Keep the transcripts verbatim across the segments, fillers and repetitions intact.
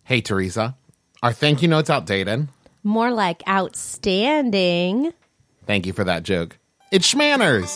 Hey, Teresa. Are thank you notes outdated? More like outstanding. Thank you for that joke. It's Schmanners.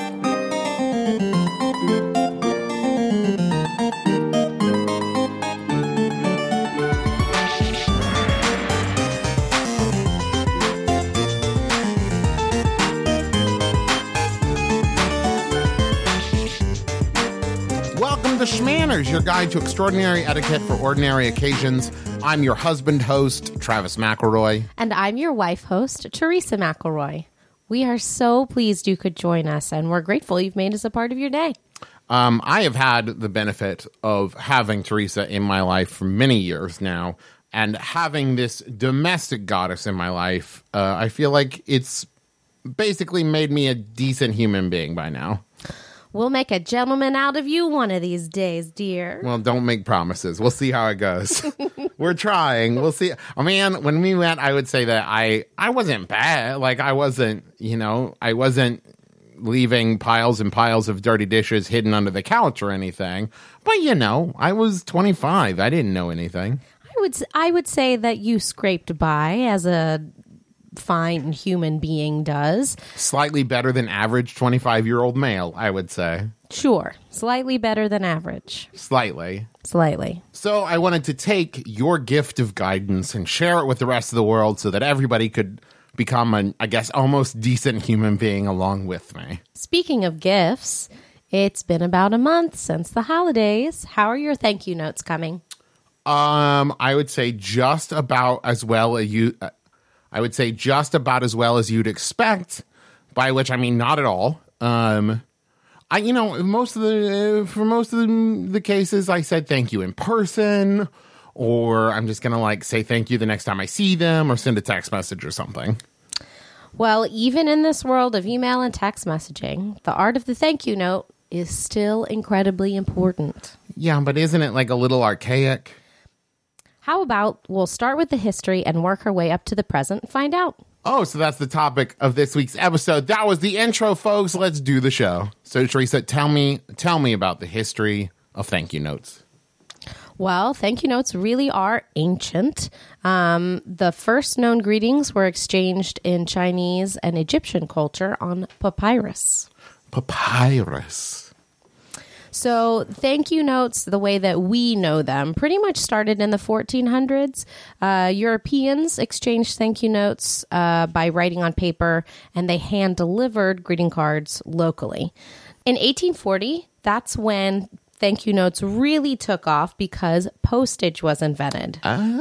Welcome to Schmanners, your guide to extraordinary etiquette for ordinary occasions. I'm your husband host, Travis McElroy. And I'm your wife host, Teresa McElroy. We are so pleased you could join us, and we're grateful you've made us a part of your day. Um, I have had the benefit of having Teresa in my life for many years now, and having this domestic goddess in my life, uh, I feel like it's basically made me a decent human being by now. We'll make a gentleman out of you one of these days, dear. Well, don't make promises. We'll see how it goes. We're trying. We'll see. I mean, when we met, I would say that I, I wasn't bad. Like, I wasn't, you know, I wasn't leaving piles and piles of dirty dishes hidden under the couch or anything. But, you know, I was twenty-five. I didn't know anything. I would, I would say that you scraped by as a fine human being does. Slightly better than average twenty-five-year-old male, I would say. Sure. Slightly better than average. Slightly. Slightly. So I wanted to take your gift of guidance and share it with the rest of the world so that everybody could become an, I guess, almost decent human being along with me. Speaking of gifts, it's been about a month since the holidays. How are your thank you notes coming? Um, I would say just about as well as you... Uh, I would say just about as well as you'd expect, by which I mean not at all. Um, I, you know, most of the, uh, for most of the, the cases, I said thank you in person, or I'm just going to like say thank you the next time I see them, or send a text message or something. Well, even in this world of email and text messaging, the art of the thank you note is still incredibly important. Yeah, but isn't it like a little archaic? How about we'll start with the history and work our way up to the present and find out. Oh, so that's the topic of this week's episode. That was the intro, folks. Let's do the show. So, Teresa, tell me, tell me about the history of thank you notes. Well, thank you notes really are ancient. Um, the first known greetings were exchanged in Chinese and Egyptian culture on papyrus. Papyrus. So thank you notes, the way that we know them, pretty much started in the fourteen hundreds. Uh, Europeans exchanged thank you notes uh, by writing on paper, and they hand-delivered greeting cards locally. In eighteen forty, that's when thank you notes really took off because postage was invented.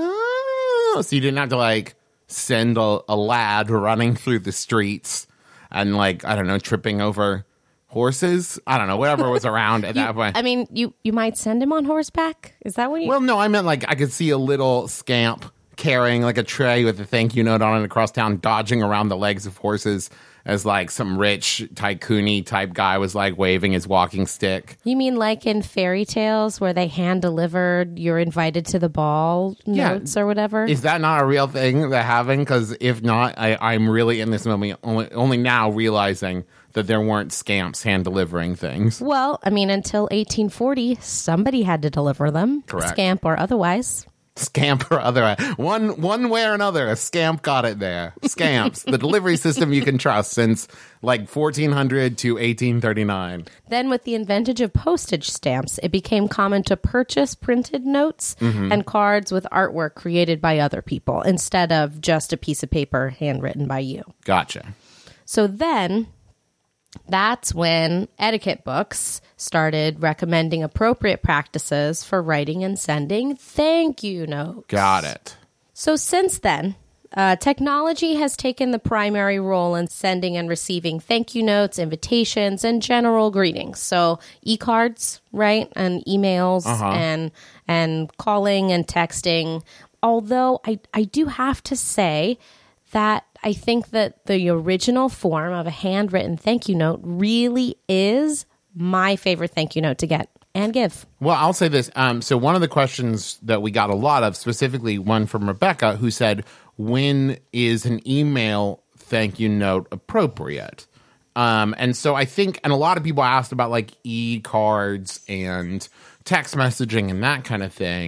Oh, so you didn't have to, like, send a, a lad running through the streets and, like, I don't know, tripping over horses? I don't know, whatever was around at you, that point. I mean, you, you might send him on horseback? Is that what you... Well, no, I meant like I could see a little scamp carrying like a tray with a thank you note on it across town, dodging around the legs of horses as like some rich tycoon-y type guy was like waving his walking stick. You mean like in fairy tales where they hand-delivered you're invited to the ball notes yeah. or whatever? Is that not a real thing they're having? Because if not, I, I'm really in this moment only, only now realizing that there weren't scamps hand-delivering things. Well, I mean, until eighteen forty, somebody had to deliver them. Correct. Scamp or otherwise. Scamp or otherwise. One one way or another, a scamp got it there. Scamps, the delivery system you can trust since like fourteen hundred to eighteen thirty-nine. Then with the invention of postage stamps, it became common to purchase printed notes mm-hmm. and cards with artwork created by other people instead of just a piece of paper handwritten by you. Gotcha. So then... that's when etiquette books started recommending appropriate practices for writing and sending thank you notes. Got it. So since then, uh, technology has taken the primary role in sending and receiving thank you notes, invitations, and general greetings. So e-cards, right, and emails, uh-huh. and and calling and texting. Although I, I do have to say that I think that the original form of a handwritten thank you note really is my favorite thank you note to get and give. Well, I'll say this. Um, so one of the questions that we got a lot of, specifically one from Rebecca, who said, when is an email thank you note appropriate? Um, and so I think, and a lot of people asked about like e-cards and text messaging and that kind of thing.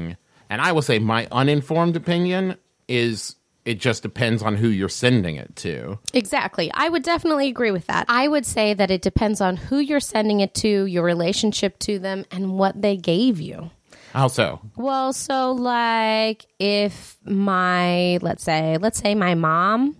And I will say my uninformed opinion is it just depends on who you're sending it to. Exactly. I would definitely agree with that. I would say that it depends on who you're sending it to, your relationship to them, and what they gave you. How so? Well, so like if my, let's say, let's say my mom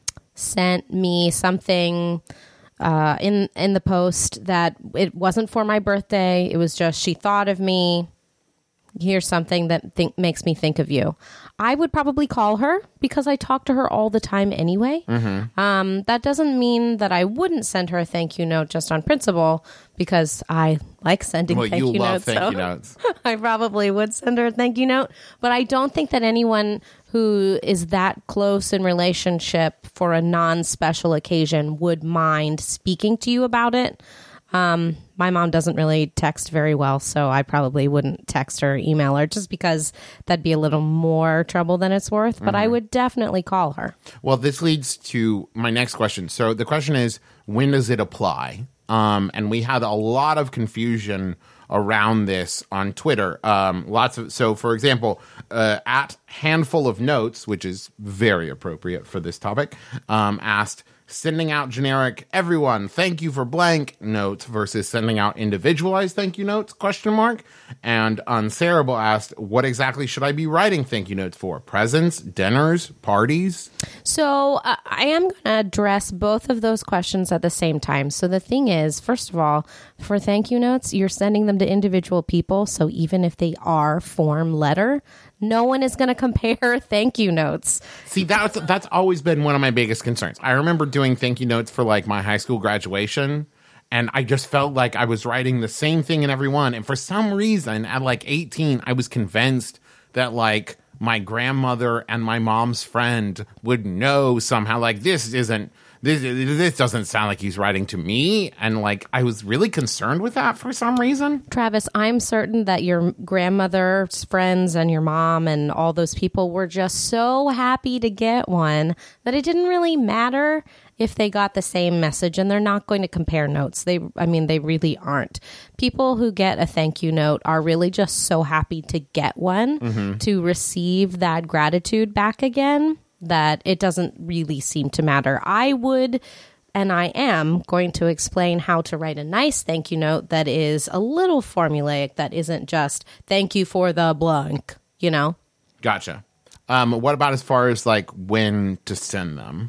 sent me something uh, in in the post that it wasn't for my birthday. It was just she thought of me. Here's something that think, makes me think of you. I would probably call her because I talk to her all the time anyway. Mm-hmm. Um, that doesn't mean that I wouldn't send her a thank you note just on principle because I like sending well, thank you, you love notes. Thank so you notes. I probably would send her a thank you note. But I don't think that anyone who is that close in relationship for a non-special occasion would mind speaking to you about it. Um, my mom doesn't really text very well, so I probably wouldn't text her or email her just because that'd be a little more trouble than it's worth. But mm-hmm. I would definitely call her. Well, this leads to my next question. So the question is, when does it apply? Um, and we had a lot of confusion around this on Twitter. Um, lots of so, for example, uh, at Handful of Notes, which is very appropriate for this topic, um, asked, sending out generic everyone thank you for blank notes versus sending out individualized thank you notes, question mark. And Unsayable asked, what exactly should I be writing thank you notes for? Presents, dinners, parties? So uh, I am going to address both of those questions at the same time. So the thing is, first of all, for thank you notes, you're sending them to individual people. So even if they are form letter, no one is going to compare thank you notes. See, that's that's always been one of my biggest concerns. I remember doing thank you notes for like my high school graduation, and I just felt like I was writing the same thing in every one. And for some reason, at like eighteen, I was convinced that like my grandmother and my mom's friend would know somehow, like, this isn't, this, this doesn't sound like he's writing to me. And like, I was really concerned with that for some reason. Travis, I'm certain that your grandmother's friends and your mom and all those people were just so happy to get one that it didn't really matter if they got the same message, and they're not going to compare notes. They, I mean, they really aren't. People who get a thank you note are really just so happy to get one, mm-hmm. to receive that gratitude back again, that it doesn't really seem to matter. I would, and I am going to explain how to write a nice thank you note that is a little formulaic, that isn't just thank you for the blank, you know? Gotcha. Um, what about as far as like when to send them?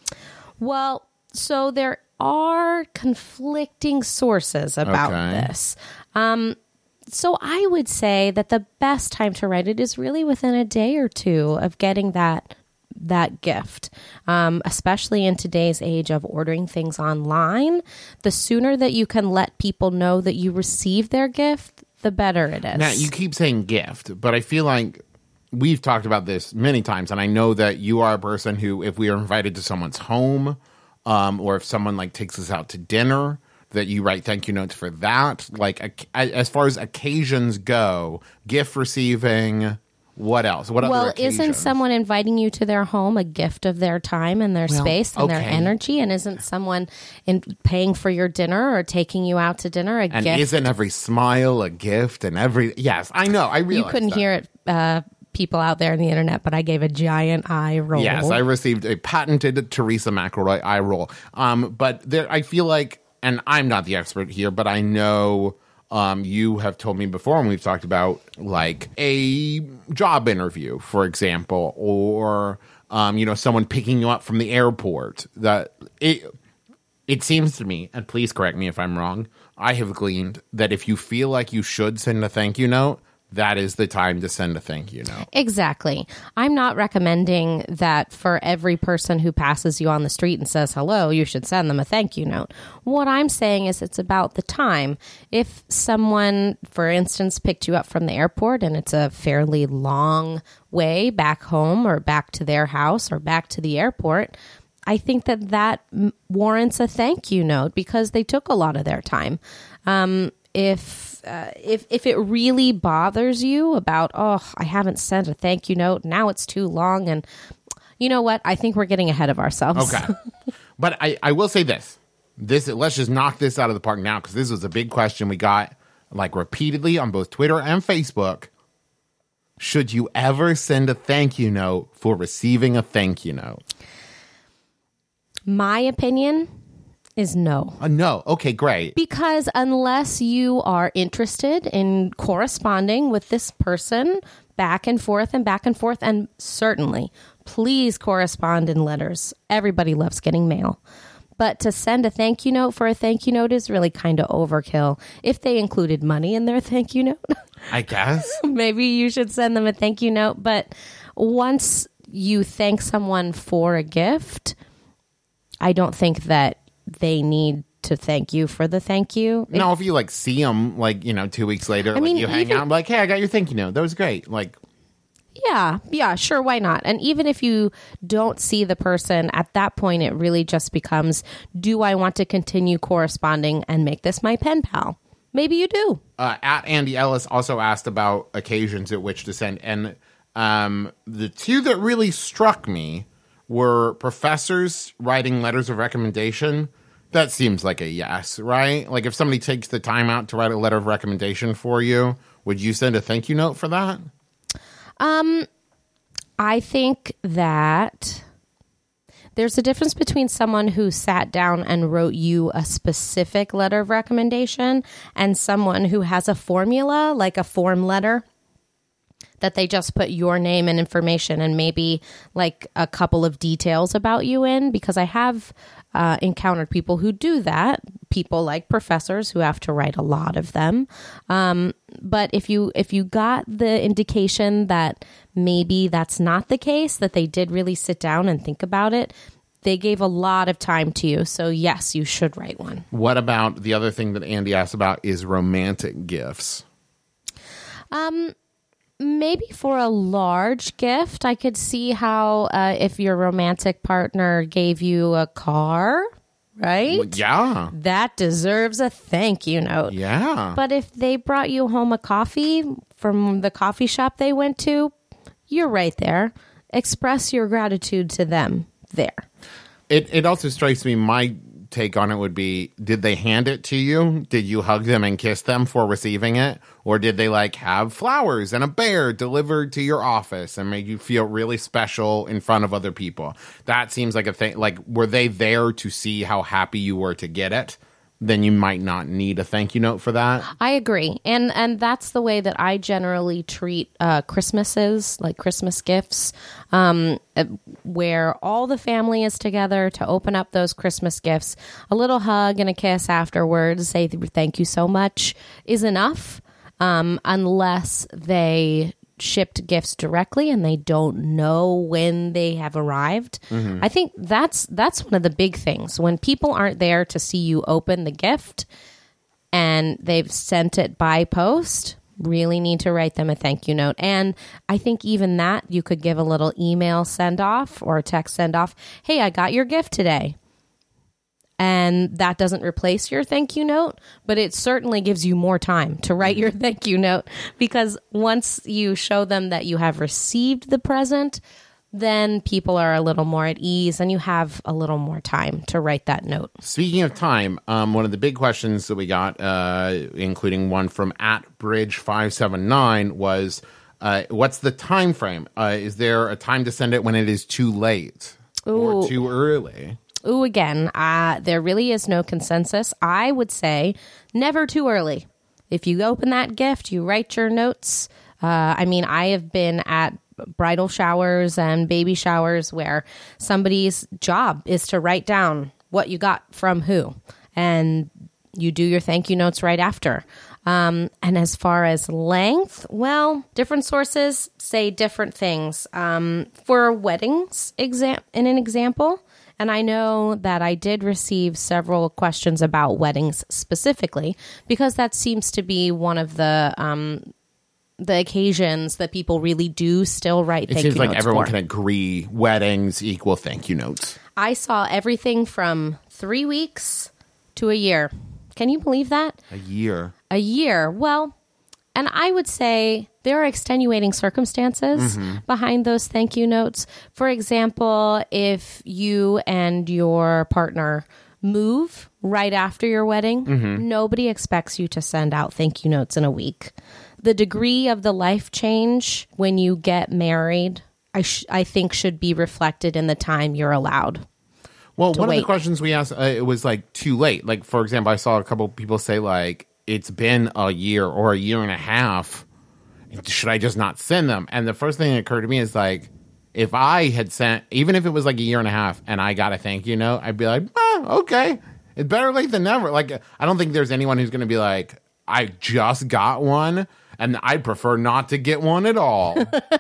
Well, so there are conflicting sources about okay. this. Um, so I would say that the best time to write it is really within a day or two of getting that that gift, um, especially in today's age of ordering things online. The sooner that you can let people know that you received their gift, the better it is. Now, you keep saying gift, but I feel like we've talked about this many times, and I know that you are a person who, if we are invited to someone's home, um, or if someone like takes us out to dinner, that you write thank you notes for that. Like, as far as occasions go, gift receiving, what else? What well, other occasions? Isn't someone inviting you to their home a gift of their time and their well, space and okay. their energy? And isn't someone in paying for your dinner or taking you out to dinner a and gift? And isn't every smile a gift? And every yes, I know. I realize you couldn't that. hear it. Uh, people out there on the internet, but I gave a giant eye roll. Yes, I received a patented Teresa McElroy eye roll. Um, but there, I feel like, and I'm not the expert here, but I know um, you have told me before, and we've talked about like a job interview, for example, or um, you know, someone picking you up from the airport. That it it seems to me, and please correct me if I'm wrong, I have gleaned that if you feel like you should send a thank you note, that is the time to send a thank you note. Exactly. I'm not recommending that for every person who passes you on the street and says hello, you should send them a thank you note. What I'm saying is it's about the time. If someone, for instance, picked you up from the airport and it's a fairly long way back home or back to their house or back to the airport, I think that that warrants a thank you note because they took a lot of their time. Um, if Uh, if if it really bothers you about, oh, I haven't sent a thank you note, now it's too long, and you know what? I think we're getting ahead of ourselves. Okay. But I, I will say this. This let's just knock this out of the park now, because this was a big question we got like repeatedly on both Twitter and Facebook. Should you ever send a thank you note for receiving a thank you note? My opinion is no. Uh, no. Okay, great. Because unless you are interested in corresponding with this person back and forth and back and forth, and certainly, please correspond in letters. Everybody loves getting mail. But to send a thank you note for a thank you note is really kind of overkill. If they included money in their thank you note, I guess. maybe you should send them a thank you note. But once you thank someone for a gift, I don't think that they need to thank you for the thank you. No, if you like see them like, you know, two weeks later, like mean, you hang even- out, like, hey, I got your thank you note. That was great. Like, Yeah, yeah, sure, why not? And even if you don't see the person, at that point, it really just becomes, do I want to continue corresponding and make this my pen pal? Maybe you do. uh, at Andy Ellis also asked about occasions at which to send. And um, the two that really struck me were professors writing letters of recommendation. That seems like a yes, right? Like if somebody takes the time out to write a letter of recommendation for you, would you send a thank you note for that? Um, I think that there's a difference between someone who sat down and wrote you a specific letter of recommendation and someone who has a formula, like a form letter, that they just put your name and information and maybe like a couple of details about you in, because I have uh, encountered people who do that, people like professors who have to write a lot of them. Um, but if you if you got the indication that maybe that's not the case, that they did really sit down and think about it, they gave a lot of time to you. So yes, you should write one. What about the other thing that Andy asked about is romantic gifts? Um, maybe for a large gift, I could see how uh, if your romantic partner gave you a car, right? Yeah. That deserves a thank you note. Yeah. But if they brought you home a coffee from the coffee shop they went to, you're right there. Express your gratitude to them there. It it also strikes me, my take on it would be, did they hand it to you? Did you hug them and kiss them for receiving it? Or did they like have flowers and a bear delivered to your office and make you feel really special in front of other people? That seems like a thing. Like, were they there to see how happy you were to get it? Then you might not need a thank you note for that. I agree. And and that's the way that I generally treat uh, Christmases, like Christmas gifts, um, uh, where all the family is together to open up those Christmas gifts. A little hug and a kiss afterwards, say thank you so much, is enough, um, unless they shipped gifts directly and they don't know when they have arrived. Mm-hmm. I think that's that's one of the big things. When people aren't there to see you open the gift and they've sent it by post, really need to write them a thank you note. And I think even that, you could give a little email send off or a text send off. Hey, I got your gift today. And that doesn't replace your thank you note, but it certainly gives you more time to write your thank you note, because once you show them that you have received the present, then people are a little more at ease and you have a little more time to write that note. Speaking of time, um, one of the big questions that we got, uh, including one from at bridge five seven nine, was uh, what's the time frame? Uh, is there a time to send it when it is too late or Ooh. too early? Ooh, again, uh, there really is no consensus. I would say never too early. If you open that gift, you write your notes. Uh, I mean, I have been at bridal showers and baby showers where somebody's job is to write down what you got from who, and you do your thank you notes right after. Um, and as far as length, well, different sources say different things. Um, for weddings, exam- in an example, and I know that I did receive several questions about weddings specifically, because that seems to be one of the um, the occasions that people really do still write It thank you seems notes like everyone for. can agree weddings equal thank you notes. I saw everything from three weeks to a year. Can you believe that? A year. A year. Well, and I would say there are extenuating circumstances mm-hmm. behind those thank you notes. For example, if you and your partner move right after your wedding, mm-hmm. nobody expects you to send out thank you notes in a week. The degree of the life change when you get married, I, sh- I think should be reflected in the time you're allowed. Well, one wait. of the questions we asked, uh, it was like too late. Like, for example, I saw a couple people say like, it's been a year or a year and a half. Should I just not send them? And the first thing that occurred to me is like, if I had sent, even if it was like a year and a half and I got a thank you note, I'd be like, ah, okay. It's better late than never. Like, I don't think there's anyone who's going to be like, I just got one and I'd prefer not to get one at all.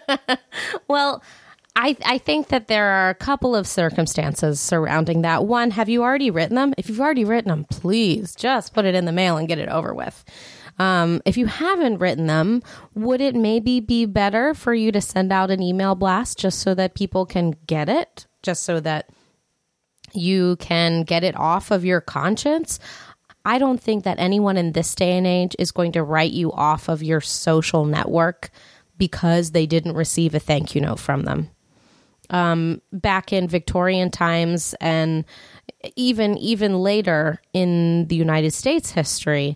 Well, I, I think that there are a couple of circumstances surrounding that. One, have you already written them? If you've already written them, please just put it in the mail and get it over with. Um, if you haven't written them, would it maybe be better for you to send out an email blast just so that people can get it? Just so that you can get it off of your conscience? I don't think that anyone in this day and age is going to write you off of your social network because they didn't receive a thank you note from them. Um, back in Victorian times and even even later in the United States history,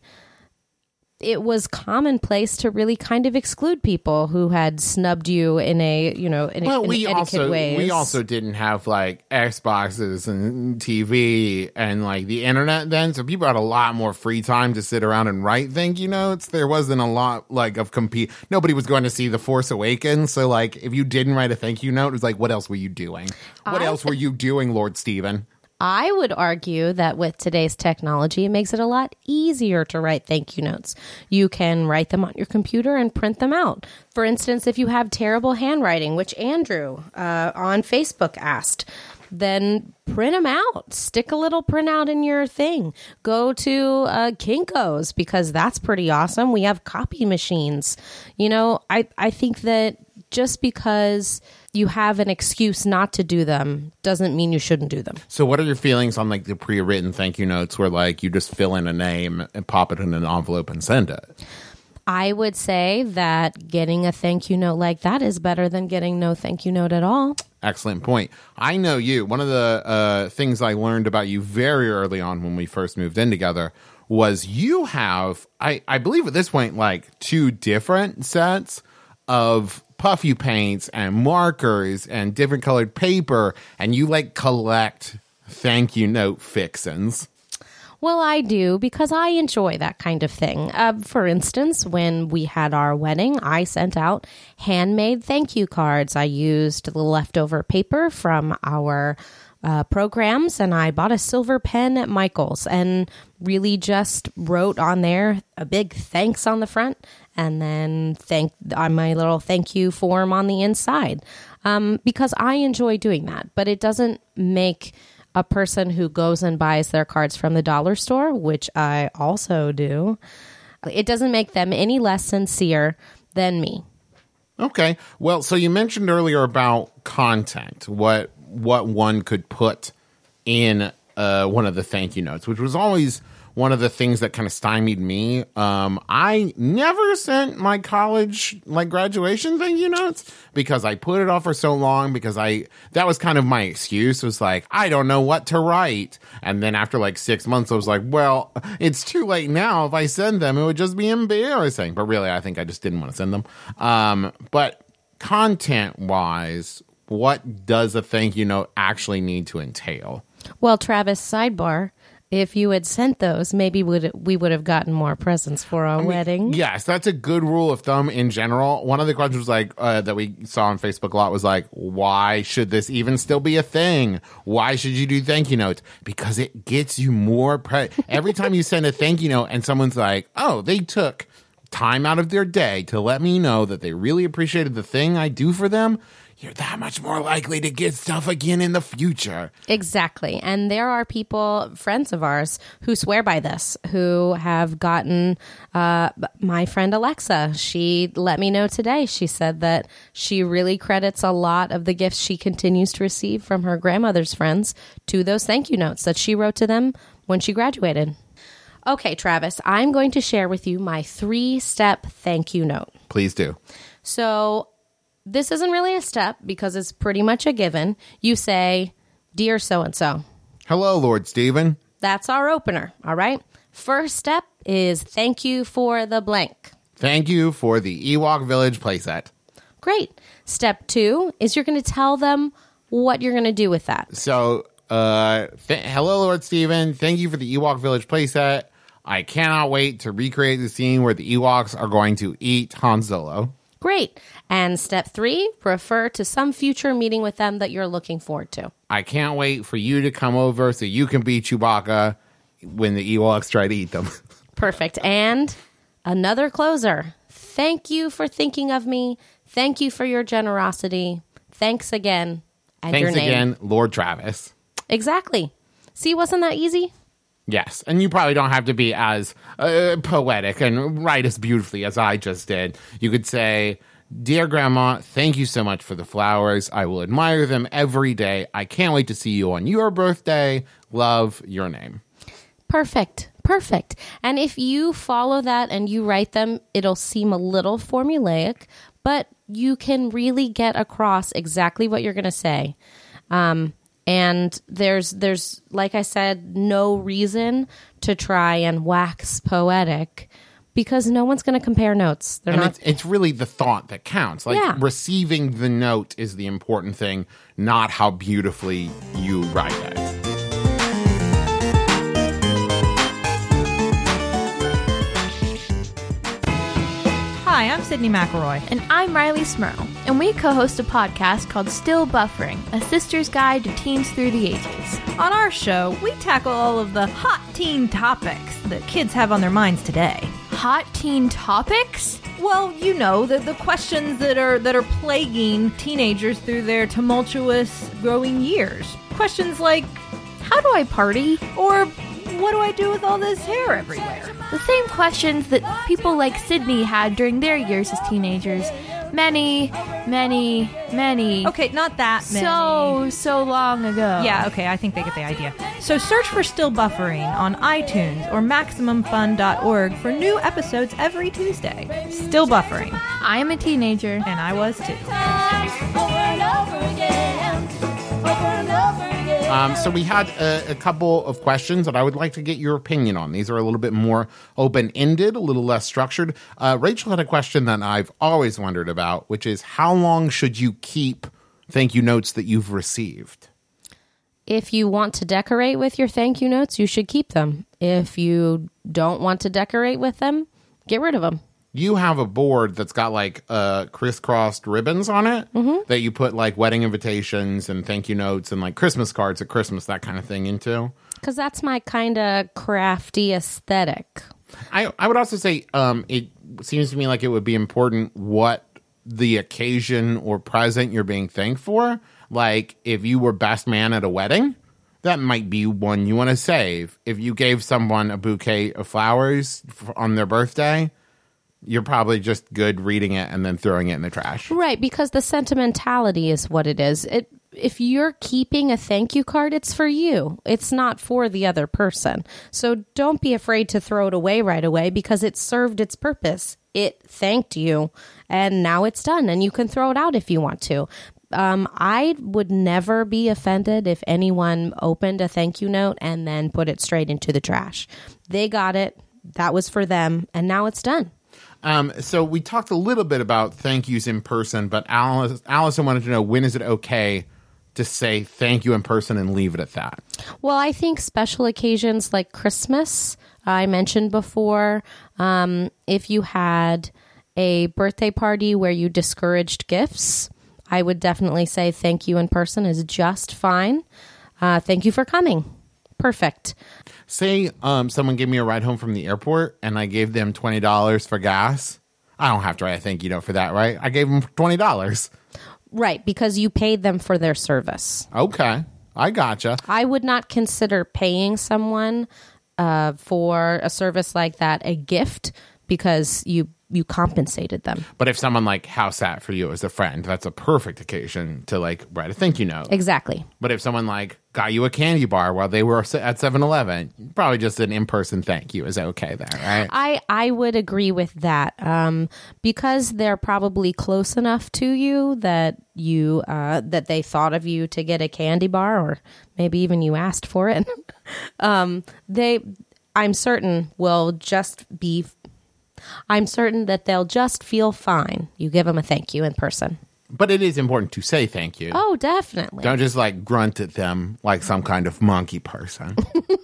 it was commonplace to really kind of exclude people who had snubbed you in a, you know, in, well, in we etiquette also ways. we also didn't have like Xboxes and T V and like the internet then, so people had a lot more free time to sit around and write thank you notes. There wasn't a lot like of compete. Nobody was going to see The Force Awakens, so like if you didn't write a thank you note, it was like, what else were you doing? What I, else were you doing, Lord Stephen? I would argue that with today's technology, it makes it a lot easier to write thank you notes. You can write them on your computer and print them out. For instance, if you have terrible handwriting, which Andrew uh, on Facebook asked, then print them out. Stick a little printout in your thing. Go to uh, Kinko's because that's pretty awesome. We have copy machines. You know, I, I think that just because you have an excuse not to do them doesn't mean you shouldn't do them. So what are your feelings on like the pre-written thank you notes where like you just fill in a name and pop it in an envelope and send it? I would say that getting a thank you note like that is better than getting no thank you note at all. Excellent point. I know you. One of the uh, things I learned about you very early on when we first moved in together was you have, I, I believe at this point, like two different sets of puffy paints and markers and different colored paper, and you like collect thank you note fixins. Well, I do because I enjoy that kind of thing. Uh, for instance, when we had our wedding, I sent out handmade thank you cards. I used the leftover paper from our uh, programs, and I bought a silver pen at Michael's and really just wrote on there a big thanks on the front and then thank on my little thank you form on the inside um, because I enjoy doing that. But it doesn't make a person who goes and buys their cards from the dollar store, which I also do, it doesn't make them any less sincere than me. Okay. Well, so you mentioned earlier about content, what what one could put in uh, one of the thank you notes, which was always one of the things that kind of stymied me. Um, I never sent my college, like, graduation thank you notes because I put it off for so long because I, that was kind of my excuse, was like, I don't know what to write. And then after like six months, I was like, well, it's too late now. If I send them, it would just be embarrassing. But really, I think I just didn't want to send them. Um, but content-wise, what does a thank you note actually need to entail? Well, Travis, sidebar. If you had sent those, maybe would we would have gotten more presents for our I mean, wedding. Yes, that's a good rule of thumb in general. One of the questions was like uh, that we saw on Facebook a lot was like, why should this even still be a thing? Why should you do thank you notes? Because it gets you more pre- every time you send a thank you note and someone's like, oh, they took time out of their day to let me know that they really appreciated the thing I do for them. You're that much more likely to get stuff again in the future. Exactly. And there are people, friends of ours, who swear by this, who have gotten, uh, my friend Alexa, she let me know today. She said that she really credits a lot of the gifts she continues to receive from her grandmother's friends to those thank you notes that she wrote to them when she graduated. Okay, Travis, I'm going to share with you my three-step thank you note. Please do. So this isn't really a step because it's pretty much a given. You say, dear so-and-so. Hello, Lord Stephen. That's our opener, all right? First step is thank you for the blank. Thank you for the Ewok Village playset. Great. Step two is you're going to tell them what you're going to do with that. So, uh, th- hello, Lord Steven. Thank you for the Ewok Village playset. I cannot wait to recreate the scene where the Ewoks are going to eat Han Solo. Great. And step three, refer to some future meeting with them that you're looking forward to. I can't wait for you to come over so you can be Chewbacca when the Ewoks try to eat them. Perfect. And another closer. Thank you for thinking of me. Thank you for your generosity. Thanks again. And Thanks your name. again, Lord Travis. Exactly. See, wasn't that easy? Yes, and you probably don't have to be as uh, poetic and write as beautifully as I just did. You could say, Dear Grandma, thank you so much for the flowers. I will admire them every day. I can't wait to see you on your birthday. Love, your name. Perfect. Perfect. And if you follow that and you write them, it'll seem a little formulaic, but you can really get across exactly what you're going to say. Um And there's, there's like I said, no reason to try and wax poetic because no one's going to compare notes. They're and not. It's, it's really the thought that counts. Like Yeah. receiving the note is the important thing, not how beautifully you write it. Hi, I'm Sydney McElroy. And I'm Riley Smurl, and we co-host a podcast called Still Buffering, a sister's guide to teens through the ages. On our show, we tackle all of the hot teen topics that kids have on their minds today. Hot teen topics? Well, you know, the, the questions that are that are plaguing teenagers through their tumultuous growing years. Questions like, How do I party? or what do I do with all this hair everywhere? The same questions that people like Sydney had during their years as teenagers. Many, many, many. Okay, not that many. So, so long ago. Yeah, okay, I think they get the idea. So search for Still Buffering on iTunes or Maximum Fun dot org for new episodes every Tuesday. Still Buffering. I am a teenager. And I was too. Over and over again, over and over again. Um, so we had a, a couple of questions that I would like to get your opinion on. These are a little bit more open-ended, a little less structured. Uh, Rachel had a question that I've always wondered about, which is how long should you keep thank you notes that you've received? If you want to decorate with your thank you notes, you should keep them. If you don't want to decorate with them, get rid of them. You have a board that's got like uh, crisscrossed ribbons on it Mm-hmm. that you put like wedding invitations and thank you notes and like Christmas cards at Christmas, that kind of thing into. Because that's my kind of crafty aesthetic. I, I would also say um, it seems to me like it would be important what the occasion or present you're being thanked for. Like if you were best man at a wedding, that might be one you want to save. If you gave someone a bouquet of flowers f- on their birthday, you're probably just good reading it and then throwing it in the trash. Right, because the sentimentality is what it is. It if you're keeping a thank you card, it's for you. It's not for the other person. So don't be afraid to throw it away right away because it served its purpose. It thanked you, and now it's done, and you can throw it out if you want to. Um, I would never be offended if anyone opened a thank you note and then put it straight into the trash. They got it. That was for them, and now it's done. Um, so we talked a little bit about thank yous in person, but Alice, Allison wanted to know, when is it okay to say thank you in person and leave it at that? Well, I think special occasions like Christmas, I mentioned before, um, if you had a birthday party where you discouraged gifts, I would definitely say thank you in person is just fine. Uh, thank you for coming. Perfect. Say um, someone gave me a ride home from the airport and I gave them twenty dollars for gas. I don't have to write a thank you note for that, right? I gave them twenty dollars. Right, because you paid them for their service. Okay, I gotcha. I would not consider paying someone uh, for a service like that a gift because you you compensated them. But if someone like house sat for you as a friend, that's a perfect occasion to like write a thank you note. Exactly. But if someone like got you a candy bar while they were at seven eleven, probably just an in-person thank you is okay there, right? I, I would agree with that um, because they're probably close enough to you that you uh, that they thought of you to get a candy bar, or maybe even you asked for it. um, they, I'm certain, will just be I'm certain that they'll just feel fine. You give them a thank you in person. But it is important to say thank you. Oh, definitely. Don't just like grunt at them like some kind of monkey person.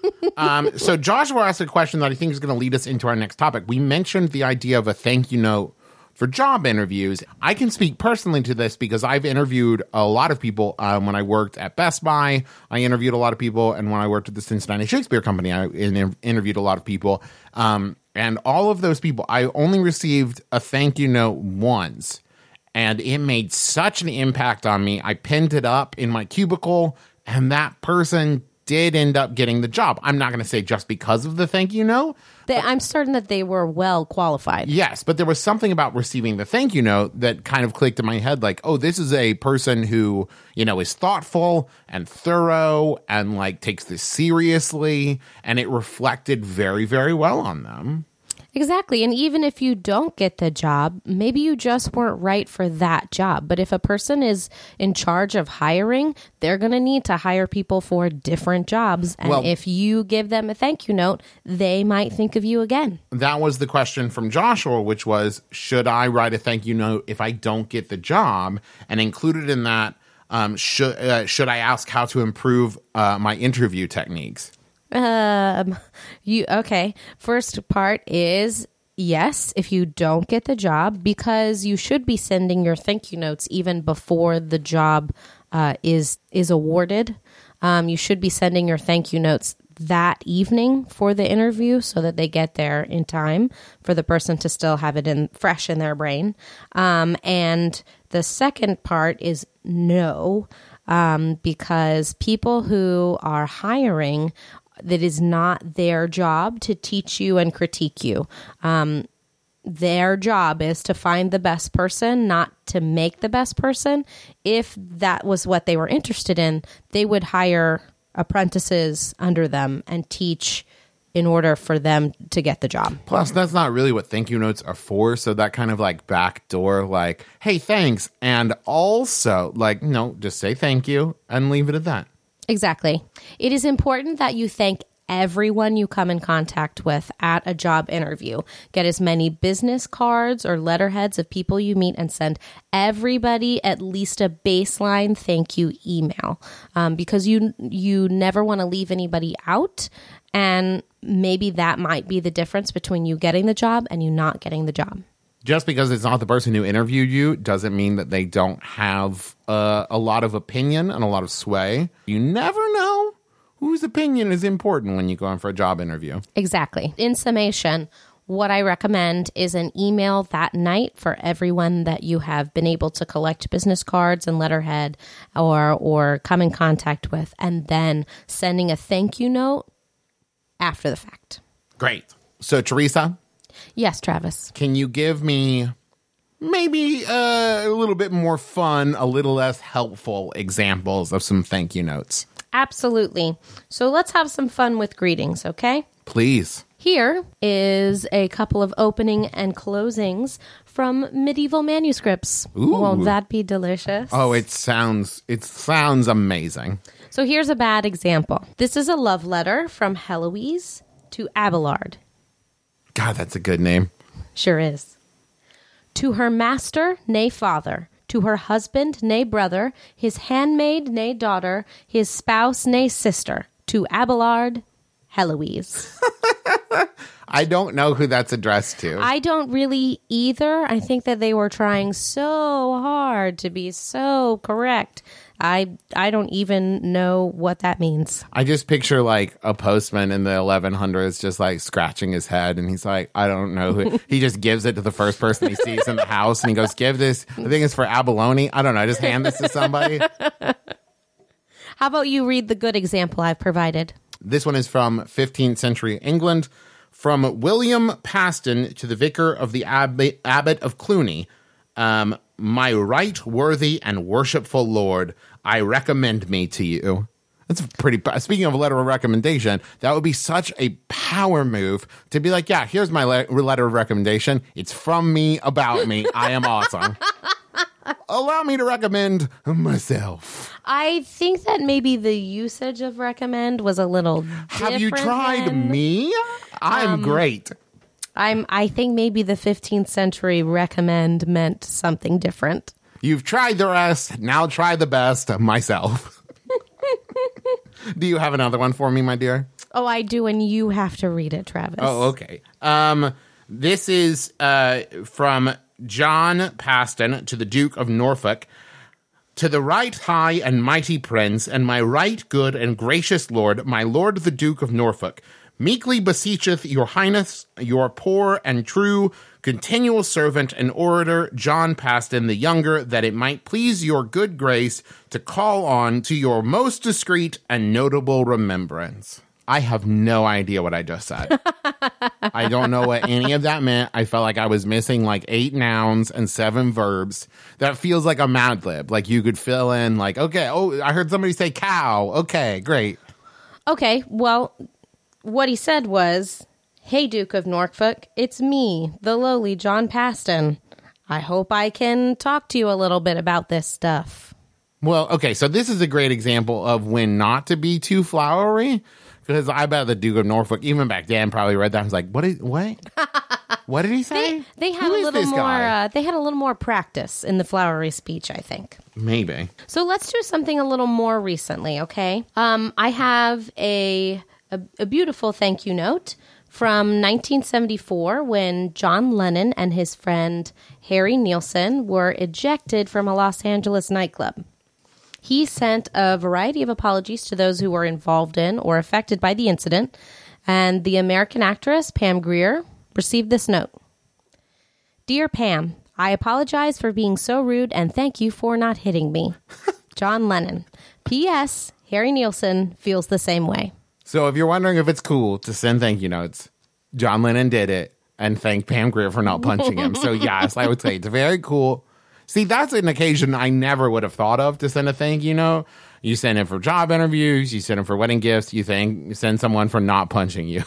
um, so Joshua asked a question that I think is going to lead us into our next topic. We mentioned the idea of a thank you note for job interviews. I can speak personally to this because I've interviewed a lot of people um, when I worked at Best Buy. I interviewed a lot of people. And when I worked at the Cincinnati Shakespeare Company, I in- interviewed a lot of people. Um, and all of those people, I only received a thank you note once. And it made such an impact on me. I pinned it up in my cubicle, and that person did end up getting the job. I'm not going to say just because of the thank you note. They, I'm certain that they were well qualified. Yes, but there was something about receiving the thank you note that kind of clicked in my head like, oh, this is a person who, you know, is thoughtful and thorough and like takes this seriously. And it reflected very, very well on them. Exactly. And even if you don't get the job, maybe you just weren't right for that job. But if a person is in charge of hiring, they're going to need to hire people for different jobs. And Well- if you give them a thank you note, they might think of you again. That was the question from Joshua, which was, should I write a thank you note if I don't get the job? And included in that, um, should, uh, should I ask how to improve uh, my interview techniques? Um, you okay. First part is yes, if you don't get the job, because you should be sending your thank you notes even before the job uh, is is awarded. Um, you should be sending your thank you notes that evening for the interview so that they get there in time for the person to still have it in fresh in their brain. Um, and the second part is no, um, because people who are hiring, that is not their job to teach you and critique you. Um, their job is to find the best person, not to make the best person. If that was what they were interested in, they would hire apprentices under them and teach in order for them to get the job. Plus, that's not really what thank you notes are for. So that kind of like backdoor, like, hey, thanks. And also, like, no, just say thank you and leave it at that. Exactly. It is important that you thank everyone you come in contact with at a job interview. Get as many business cards or letterheads of people you meet and send everybody at least a baseline thank you email, um, because you you never want to leave anybody out. And maybe that might be the difference between you getting the job and you not getting the job. Just because it's not the person who interviewed you doesn't mean that they don't have uh, a lot of opinion and a lot of sway. You never know whose opinion is important when you go in for a job interview. Exactly. In summation, what I recommend is an email that night for everyone that you have been able to collect business cards and letterhead or or come in contact with, and then sending a thank you note after the fact. Great. So, Teresa? Yes, Travis. Can you give me maybe uh, a little bit more fun, a little less helpful examples of some thank you notes? Absolutely. So let's have some fun with greetings, okay? Please. Here is a couple of opening and closings from medieval manuscripts. Ooh. Won't that be delicious? Oh, it sounds it sounds amazing. So here's a bad example. This is a love letter from Heloise to Abelard. God, that's a good name. Sure is. To her master, nay father, to her husband, nay brother, his handmaid, nay daughter, his spouse, nay sister, to Abelard, Heloise. I don't know who that's addressed to. I don't really either. I think that they were trying so hard to be so correct. I I don't even know what that means. I just picture like a postman in the eleven hundreds just like scratching his head, and he's like, I don't know who. He just gives it to the first person he sees in the house, and he goes, give this. I think it's for abalone. I don't know. Just hand this to somebody. How about you read the good example I've provided? This one is from fifteenth century England. From William Paston to the vicar of the Abbot, Abbot of Cluny. Um, my right worthy and worshipful Lord, I recommend me to you. That's pretty, speaking of a letter of recommendation, that would be such a power move to be like, yeah, here's my le- letter of recommendation. It's from me, about me. I am awesome. Allow me to recommend myself. I think that maybe the usage of recommend was a little different. Have you tried than- me? I'm Um, great. I'm. I think maybe the fifteenth century recommend meant something different. You've tried the rest. Now try the best. Myself. Do you have another one for me, my dear? Oh, I do, and you have to read it, Travis. Oh, okay. Um, this is uh, from John Paston to the Duke of Norfolk. To the right high and mighty prince, and my right good and gracious lord, my lord the Duke of Norfolk, meekly beseecheth your highness, your poor and true continual servant and orator, John Paston the younger, that it might please your good grace to call on to your most discreet and notable remembrance. I have no idea what I just said. I don't know what any of that meant. I felt like I was missing like eight nouns and seven verbs. That feels like a Mad Lib. Like you could fill in like, okay, oh, I heard somebody say cow. Okay, great. Okay, well, what he said was, hey, Duke of Norfolk, it's me, the lowly John Paston. I hope I can talk to you a little bit about this stuff. Well, okay, so this is a great example of when not to be too flowery. Because I bet the Duke of Norfolk, even back then, probably read that and was like, "What? Is, what? What did he say?" They, they had Who a is little this more. guy? Uh, they had a little more practice in the flowery speech, I think. Maybe. So let's do something a little more recently, okay? Um, I have a, a a beautiful thank you note from nineteen seventy-four when John Lennon and his friend Harry Nilsson were ejected from a Los Angeles nightclub. He sent a variety of apologies to those who were involved in or affected by the incident, and the American actress Pam Grier received this note. Dear Pam, I apologize for being so rude and thank you for not hitting me. John Lennon. P S. Harry Nilsson feels the same way. So if you're wondering if it's cool to send thank you notes, John Lennon did it and thanked Pam Grier for not punching him. So yes, I would say it's very cool. See, that's an occasion I never would have thought of to send a thank you note. You send it for job interviews, you send them for wedding gifts, you thank you send someone for not punching you.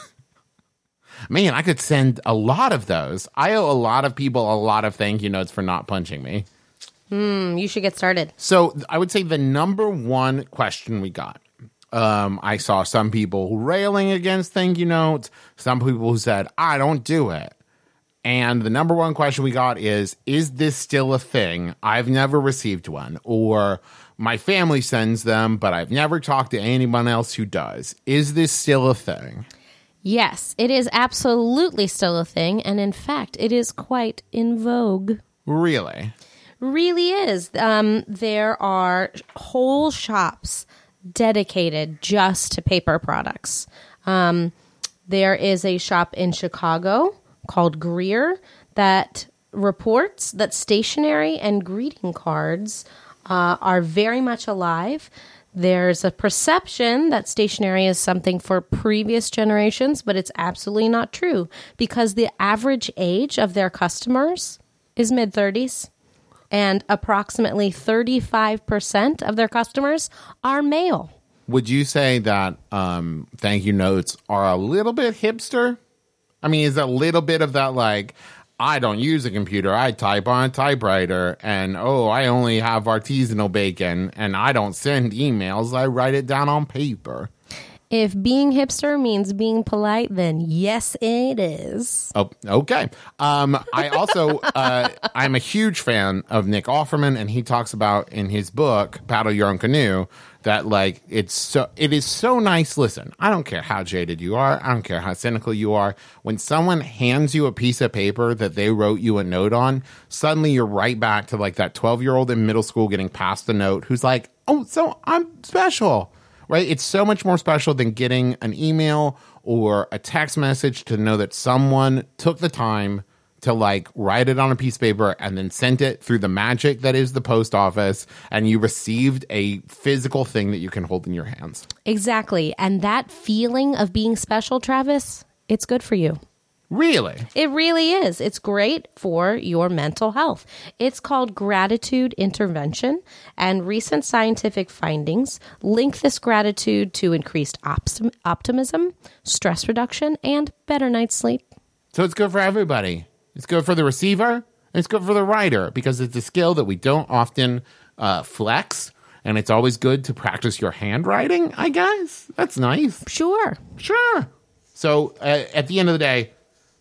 Man, I could send a lot of those. I owe a lot of people a lot of thank you notes for not punching me. Hmm, you should get started. So I would say the number one question we got, um, I saw some people railing against thank you notes, some people who said, I don't do it. And the number one question we got is, is this still a thing? I've never received one. Or my family sends them, but I've never talked to anyone else who does. Is this still a thing? Yes, it is absolutely still a thing. And in fact, it is quite in vogue. Really? Really is. Um, there are whole shops dedicated just to paper products. Um, there is a shop in Chicago called Grier that reports that stationery and greeting cards uh, are very much alive. There's a perception that stationery is something for previous generations, but it's absolutely not true because the average age of their customers is mid-thirties, and approximately thirty-five percent of their customers are male. Would you say that um, thank you notes are a little bit hipster? I mean, is a little bit of that like, I don't use a computer, I type on a typewriter, and oh, I only have artisanal bacon, and I don't send emails, I write it down on paper. If being hipster means being polite, then yes, it is. Oh, okay. Um, I also, uh, I'm a huge fan of Nick Offerman, and he talks about in his book, Paddle Your Own Canoe, that like it's so it is so nice. Listen, I don't care how jaded you are, I don't care how cynical you are. When someone hands you a piece of paper that they wrote you a note on, suddenly you're right back to like that twelve year old in middle school getting passed the note who's like, oh, so I'm special, right? It's so much more special than getting an email or a text message to know that someone took the time to like write it on a piece of paper and then sent it through the magic that is the post office, and you received a physical thing that you can hold in your hands. Exactly. And that feeling of being special, Travis, it's good for you. Really? It really is. It's great for your mental health. It's called gratitude intervention, and recent scientific findings link this gratitude to increased optim- optimism, stress reduction, and better night's sleep. So it's good for everybody. It's good for the receiver, and it's good for the writer, because it's a skill that we don't often uh, flex, and it's always good to practice your handwriting, I guess. That's nice. Sure. Sure. So uh, at the end of the day,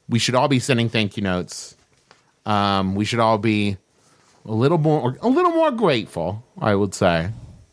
we should all be sending thank you notes. Um, we should all be a little more, a little more grateful, I would say.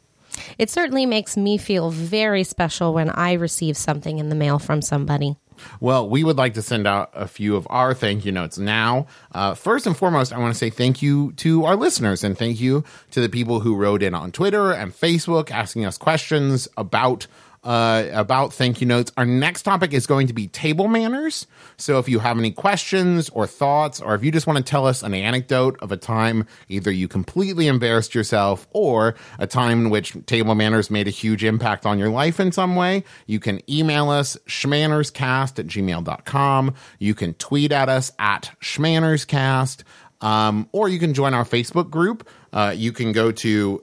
It certainly makes me feel very special when I receive something in the mail from somebody. Well, we would like to send out a few of our thank you notes now. Uh, first and foremost, I want to say thank you to our listeners and thank you to the people who wrote in on Twitter and Facebook asking us questions about uh, about thank you notes. Our next topic is going to be table manners. So if you have any questions or thoughts, or if you just want to tell us an anecdote of a time either you completely embarrassed yourself or a time in which table manners made a huge impact on your life in some way, you can email us schmannerscast at gmail dot com. You can tweet at us at schmannerscast, um, or you can join our Facebook group. Uh, you can go to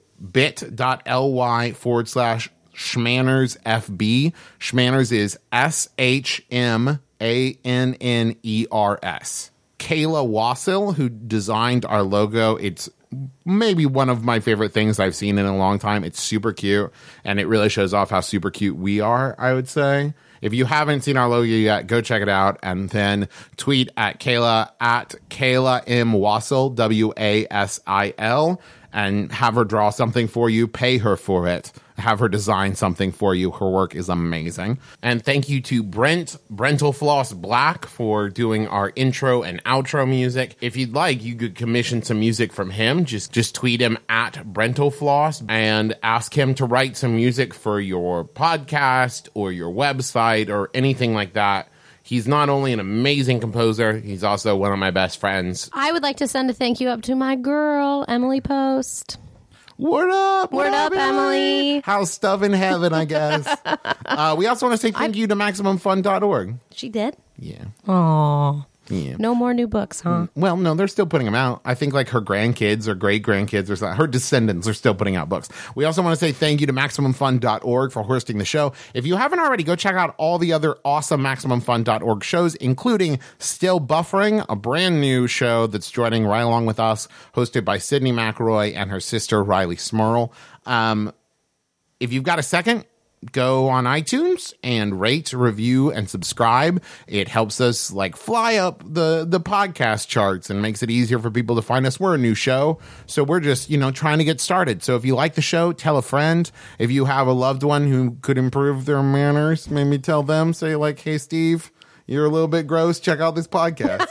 bit.ly forward slash Schmanners F B. Schmanners is S H M A N N E R S. Kayla Wassil, who designed our logo, it's maybe one of my favorite things I've seen in a long time. It's super cute, and it really shows off how super cute we are, I would say. If you haven't seen our logo yet, go check it out, and then tweet at Kayla, at Kayla M. Wassil, W A S I L, and have her draw something for you. Pay her for it. Have her design something for you. Her work is amazing. And thank you to Brent Brentalfloss Black for doing our intro and outro music. If you'd like, you could commission some music from him. Just just tweet him at Brentalfloss and ask him to write some music for your podcast or your website or anything like that. He's not only an amazing composer, he's also one of my best friends. I would like to send a thank you up to my girl, Emily Post. Word up! Word up, Emily. How's stuff in heaven, I guess. uh, we also want to say thank you to Maximum Fun dot org. She did? Yeah. Aww. Yeah. No more new books, huh? Well, no, they're still putting them out. I think like her grandkids or great grandkids or something, her descendants are still putting out books. We also want to say thank you to Maximum Fun dot org for hosting the show. If you haven't already, go check out all the other awesome Maximum Fun dot org shows, including Still Buffering, a brand new show that's joining right along with us, hosted by Sydney McElroy and her sister Riley Smurl. Um, if you've got a second, go on iTunes and rate, review, and subscribe. It helps us like fly up the, the podcast charts and makes it easier for people to find us. We're a new show, so we're just, you know, trying to get started. So if you like the show, tell a friend. If you have a loved one who could improve their manners, maybe tell them, say like, hey, Steve, you're a little bit gross. Check out this podcast.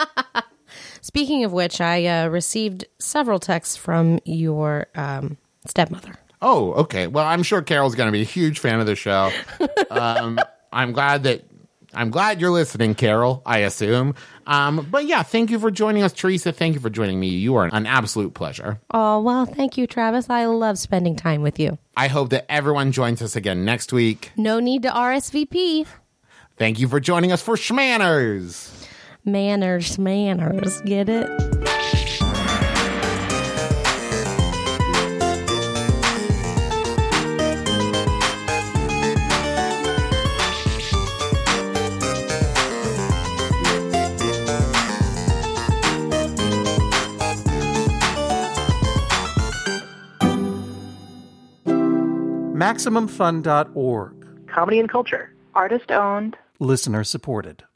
Speaking of which, I uh, received several texts from your um, stepmother. Oh, okay. Well, I'm sure Carol's going to be a huge fan of the show. Um, I'm glad that I'm glad you're listening, Carol, I assume. Um, but yeah, thank you for joining us, Teresa. Thank you for joining me. You are an absolute pleasure. Oh, well, thank you, Travis. I love spending time with you. I hope that everyone joins us again next week. No need to R S V P. Thank you for joining us for Schmanners. Manners, manners. Get it? Maximum Fun dot org. Comedy and culture. Artist owned. Listener supported.